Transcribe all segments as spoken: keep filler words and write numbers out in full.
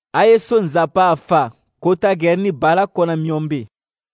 Aye so nzapa afa kota gerni bala kona miombe.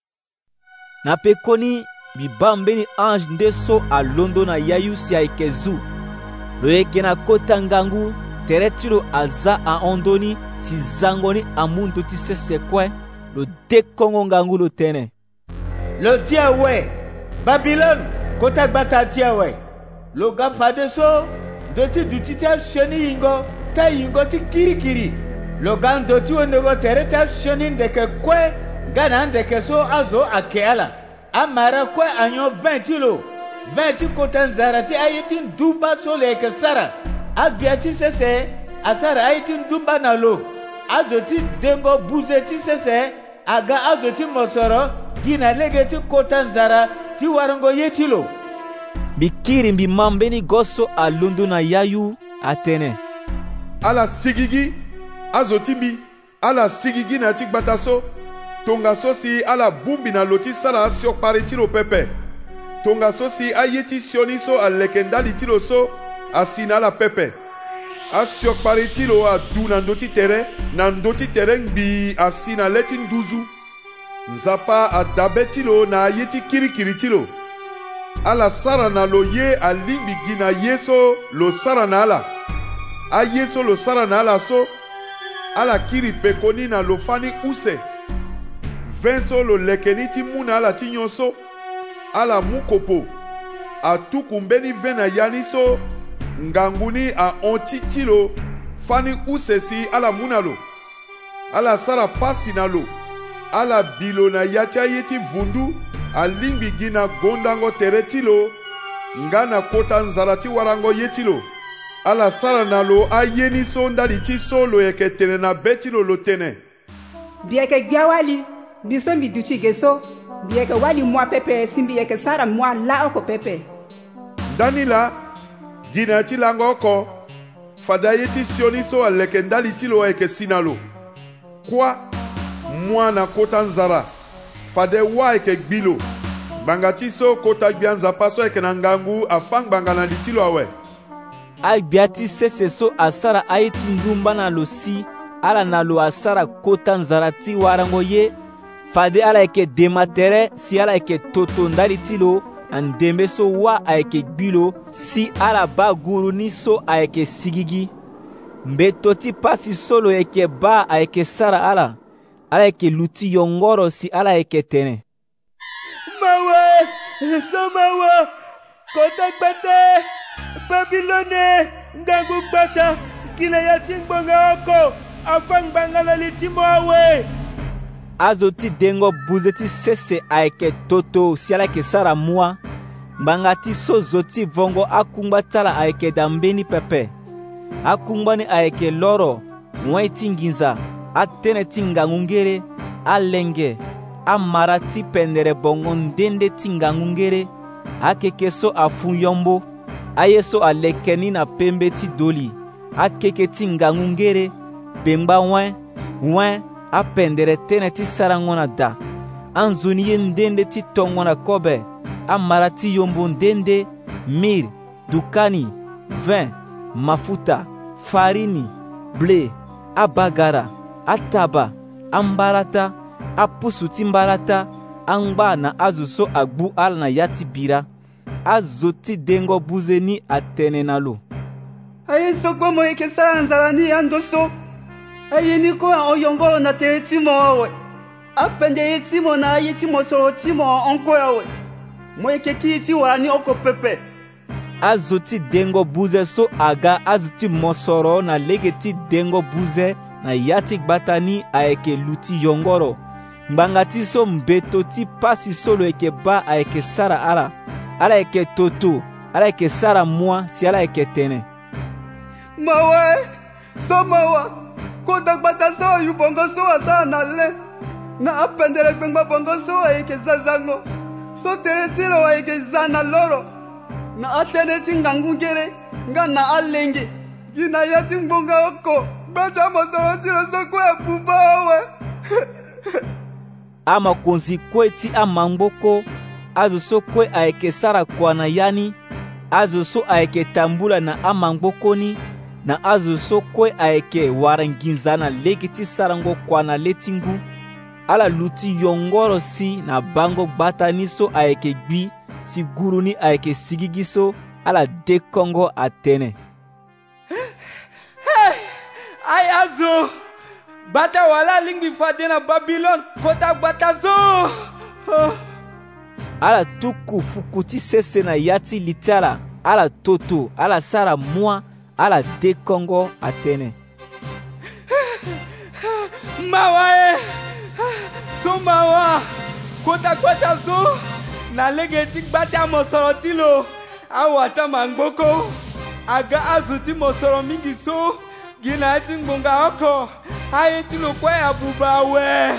Na pekoni bibambeni ange nde so alondo na yayu si ayeke zu. Lo yeke na kota ngangu tere ti lo aza ahondoni si zango ni amuntu ti sese kue lo dekongo ngangu lo tene. Lo dia we Babylone kota gbata dia we lo ga fade so do ti du ti ta shoni yingo ta yingo ti kiri kiri lo ga ndo ti onego tere ta shoni ndeke kue gana ndeke so azo akeala amara kue anyo vingt lo vingt kota nzara ti ayeti ndumba so leke sara agia ti sese asara ayeti ndumba na lo azo ti dengo buze ti sese aga azo ti mosoro gina lege ti kota nzara ti warango yeti lo. Bikiri mbi mambeni goso alundu na yayu atene. Ala sigigi azo timbi ala sigigi na ti gbata so tonga so si ala bumbi na loti sara siok pare ti lo pepe tonga so si ayeti sioni so aleke ndali ti lo so asina ala pepe asiok pare ti lo adu na ndö ti tere na ndö ti tere ngbi asina le ti nduzu nzapa adabe ti lo na aye ti kirikiri ti lo ala sara na lo ye alingbi gi na ye so lo sara na ala aye so lo sara na ala so ala kiri pekoni na lo fani use vin so lo lekeni ti mu na ala ti nyon so ala mu kopo atuku mbeni vin na yani so ngangu ni ahonti ti lo fani use si ala mu na lo ala sara pasi na lo ala bilo na ya ti aye ti vundu alingbi gi na gondango tere ti lo nga na kota nzara ti warango ye ti lo ala sara na lo aye ni so ndali ti so lo yeke tene na be ti lo lo tene. Mbi yeke gbia wali mbi so mbi duti ge so mbi yeke wali mua pepe si mbi yeke sara mua la oko pepe. Ndani la gi na ti lango oko fada ye ti sioni so aleke ndali ti lo ayeke si na lo kuâ mua na kota nzara fade wa ayeke gbi lo gbanga ti so kota gbia nzapa so ayeke na ngangu afa ngbanga na li ti lo awe agbia ti sese so asara aye ti ndumba na lo si ala na lo asara kota nzara ti warango ye fade ala yeke dema tere si ala yeke toto ndali ti lo na ndembe so wa ayeke gbi lo si ala ba guru ni so ayeke sigigi mbeto ti pasi so lo yeke ba ayeke sara ala ala yeke luti yongoro si ala yeke tene. Mawa so mawa kota gbata Babylone ngangu gbata kila ya ti ngbonga oko afa ngbanga na li ti mo awe azo ti dengo buze ti sese ayeke toto si ala yeke sara mua ngbanga ti so zo ti vongo akungba ti ala ayeke da mbeni pepe akungba ni ayeke loro wen ti nginza atene ti ngangu ngere alenge amara ti pendere bongo ndende ti ngangu ngere akeke so afu yombo aye so alekeni na pembe ti doli akeke ti ngangu ngere bengba wen wen apendere tënë ti sarango na da anzoni ye ndende ti tongo na kobe amara ti yombo ndende mir dukani vin mafuta farini ble abagara ataba ambalata apusu ti mbalata angba na azo so agbu ala na ya ti bira azo ti dengo buze ni atene na lo Aye so kue mo yeke sara nzara ni ando so aye ni ko oyongoro na tere ti mo awe apende ye ti mo na aye ti mo soro ti mo onko awe mo yeke kiri ti wara ni oko pepe azo ti dengo buze so aga azo ti mosoro na lege ti dengo buze na ya ti gbata ni ayeke luti yongoro ngbanga ti so mbeto ti pasi so lo yeke ba ayeke sara ala ala yeke toto ala yeke sara mua si ala yeke tene. Mawa so mawa kota gbata so yu bongo so asara na le na apendere gbengba bongo so ayeke zazango so tere ti lo ayeke za na loro na atene ti ngangu ngere nga na alenge gi na ya ti ngbonga oko gbata mosoro ti lo so kue apuba awe ama konzi kue ti amangboko azo so kue ayeke sara kua na yani azo so ayeke tambula na amangboko ni na azo so kue ayeke wara nginza na lege ti sarango kuana le ti ngu. Ala luti yongoro si na bango gbata ni so ayeke gbi si guru ni ayeke sigigi so ala dekongo atene. Hey! Ay azo! Bata wala lingbi fade na Babylon kota gbata zo! Oh. Ala tuku fuku ti sese na yati litala, ala toto, ala sara mua, ala dekongo atene. Mawa e! So mawa! Kota gbata zo! Na lege ti gbata mosoro ti lo! Awata mangboko! Aga azu ti mosoro mingi so! Gina ti ngbonga oko! Aye ti lo kwe abuba we!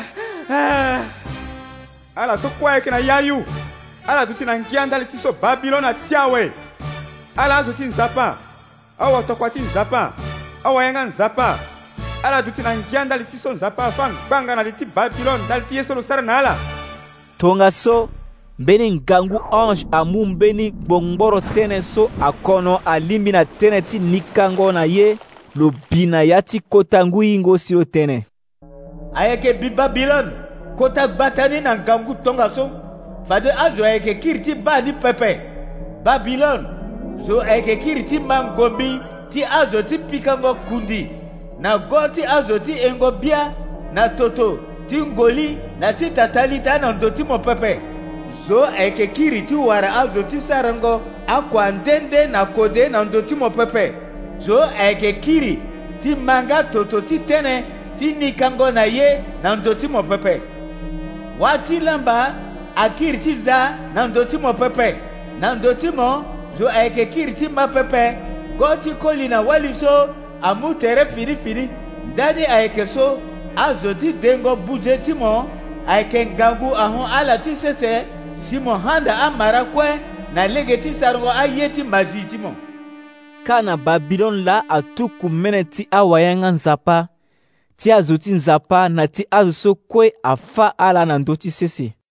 Ala so kwe kena yayu! Ala duti na ngiandali ti so Babylon atiawe! Ala azu ti nzapa! Awa tokwa ti nzapa! Awa yenga nzapa! Ala duti na ngiandali ti so nzapa fang banga na ti Babylon dali ti yeso lo sara na ala! Tonga so, mbeni ngangu ange amu mbeni gbongboro tene so akono alimbi na tene ti nikango na ye lo bina ya ti kota ngu ingo si lo tene. Ayeke bi Babylon, kota batani na ngangu tonga so, fade azo ayeke kiri ti ba ni pepe. Babylon, so ayeke kiri ti mangombi ti azo ti pikango kundi, na go ti azo ti engo bia, na toto ti ngoli na ti tatalita na ndo ti mo pepe. So ayeke kiri ti wara azo ti sarango akwa ndende na kode na ndo ti mo pepe. So ayeke kiri ti manga toto ti tene ti nikango na ye na ndo ti mo pepe. Wati lamba akiri ti za na ndo ti mo pepe. Na ndo ti mo so ayeke kiri ti ma pepe. Go ti koli na wali so amu tere fini fini. Ndani ayeke so azo ti dengo buje ti mo ayeke ngangu ahon ala ti sese si mo handa amara kue na lege ti sarango aye ti maji ti mo. Kana Babylon la atuku mene ti awayanga nzapa, ti azo ti nzapa na ti azo so kue afa ala na ndo ti sese.